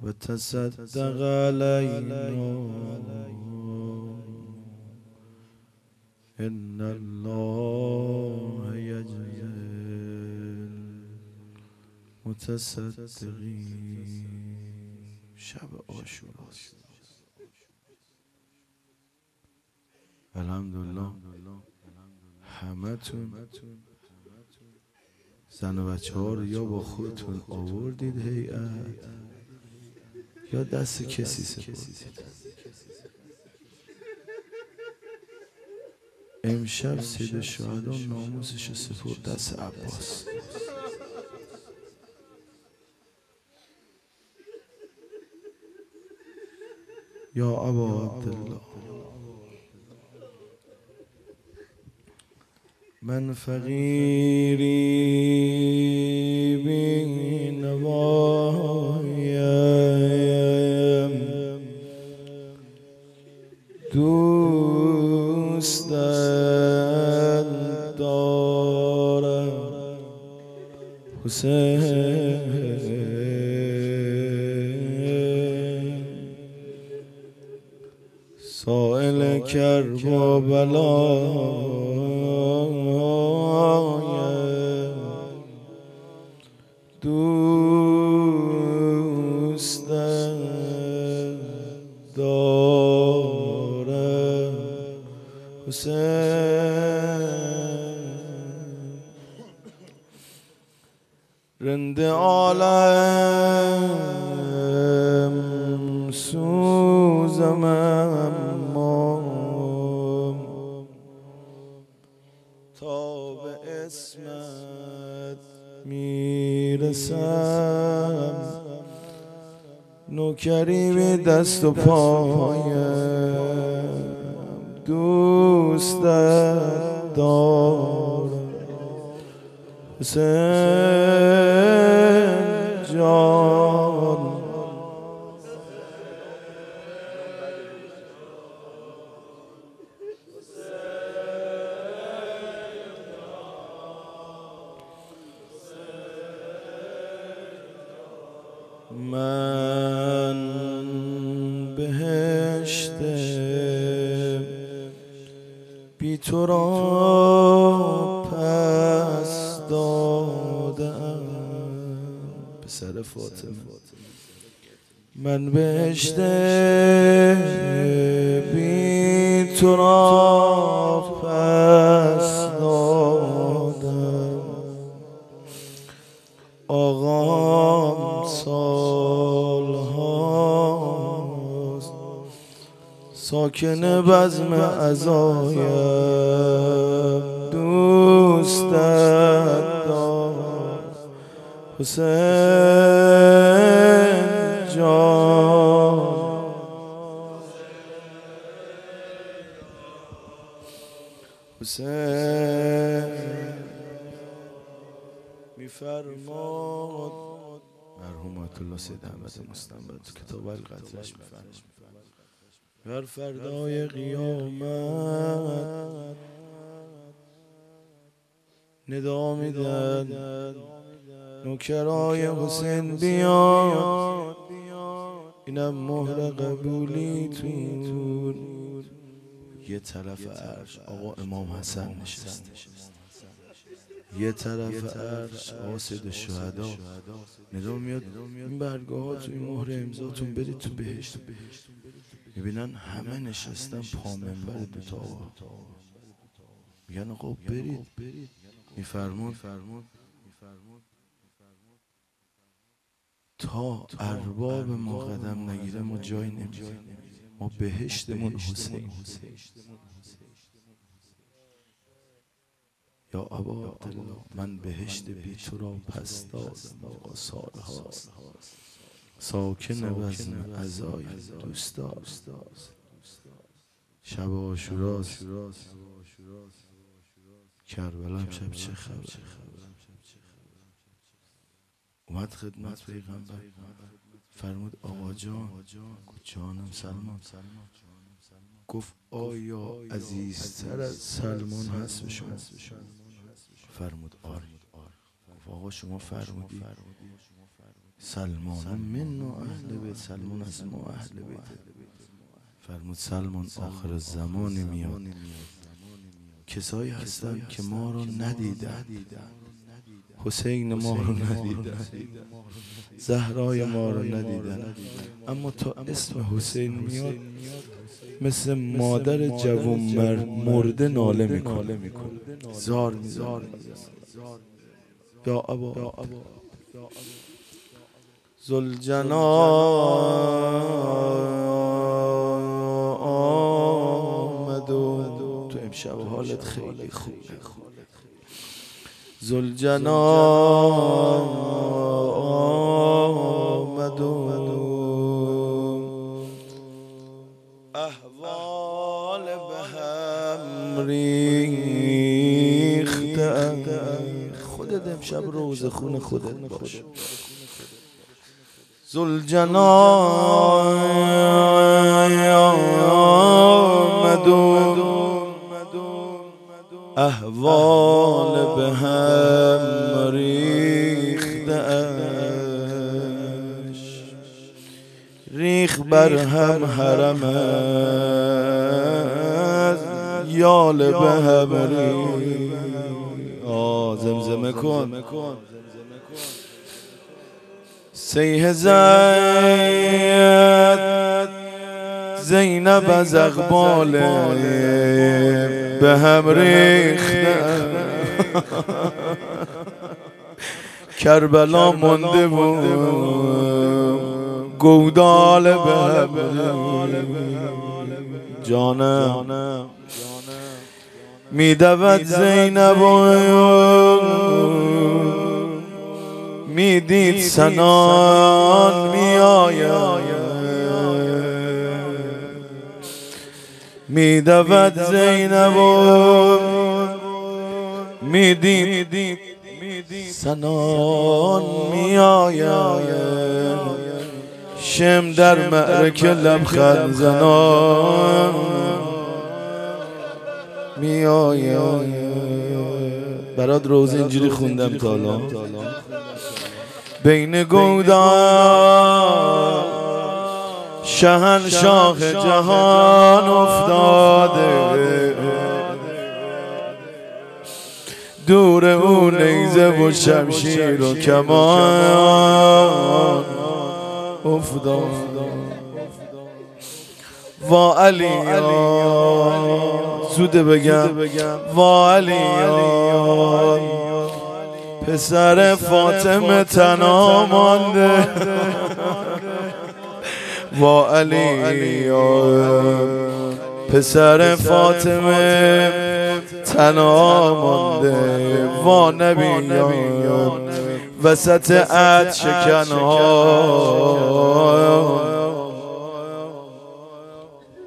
وتصدق علينا إن الله يجزي المتصدقين. شب عاشوراست. الحمدلله همتون زن و بچه ها رو یا با خودتون آوردید هیئت یا دست کسی سپردید. امشب سید شهدا ناموسش رو سپرد دست عباس. یا ابا عبدالله من فقیری بی نوایم، دوست دارم حسین، سائل کربلا دوست دارم حسین، رند عالم سوزم اما تا به اسمت میرسم، نوکری به دست و پایم، دوست دارم حسین جان. من بهشت بی تو را پس دادم، پسر فاطمه. من بهشت بی تو را پس دادم، آقام سالهاست ساکن بزم عزایم، دوست دارم حسین جان. حسین میفرماد مرحوم آیت الله سید احمد مستنبط تو کتاب القدرش میفرماد هر فردای قیامت ندا میدن نوکرای حسین بیاد، اینم مهر قبولیتون. یه طرف عرش آقا امام حسن نشسته، یه طرف عرش آقا سید شهدا. ندا میاد این برگه ها تو این مهر امضاتون برید تو بهشت. میبینن همه نشستن پا منبر دوتا آقا، میگن آقا برید. میفرمون تا ارباب ما قدم نگیره ما جای نمیدیم، ما بهشتمون حسین. یا ابا عبدالله من بهشت بی تو را پس دادم، آقا سالهاست ساکن بزم عزای دوست دارم. شب عاشوراست، کربلا امشب چه خبر؟ اومد خدمت پیغمبر فرمود آقا جان. جانم سلمان. گفت آیا عزیزتر از سلمان هست به شما؟ فرمود آره. گفت آقا شما فرمودی سلمان من و اهل بیت، سلمان از ما اهل بیت. فرمود سلمان آخر زمانی میاد کسایی هستن که ما رو ندیدن، حسین ما رو ندیدن، زهرای ما رو ندیدن، اما تا اسم حسین میاد مثل مادر جوان مرده ناله میکنه، زار میزار یا ابا ذوالجلال آمد و تو امشب حالت خیلی خوبه. ذوالجلال آمد و احوال به هم ریخته. خودت امشب روز خون خودت باش. ذوالجلال آمد و احوال به هم ریخته اش، ریخ بر هم حرم از یال به هم ریخ. زمزمه کن. سیه زد زینب از اقبال به هم ریخته، کربلا مانده و گودال به هم جانم میدود زینب و میدید سنان میآید، میدود زینب و میدید سنان میآید، شم در معرکه لبخند زنان میآید. برات روز اینجوری خوندم تا الان. بین گودان شهنشاه جهان افتاده، دور او نیزه و شمشیر و کمان افتاده. وا علیان زوده بگم، وا علیان پسر فاطمه تنها مانده، وا علیان پسر فاطمه تنها مانده، وا نبیان وسط عد شکنها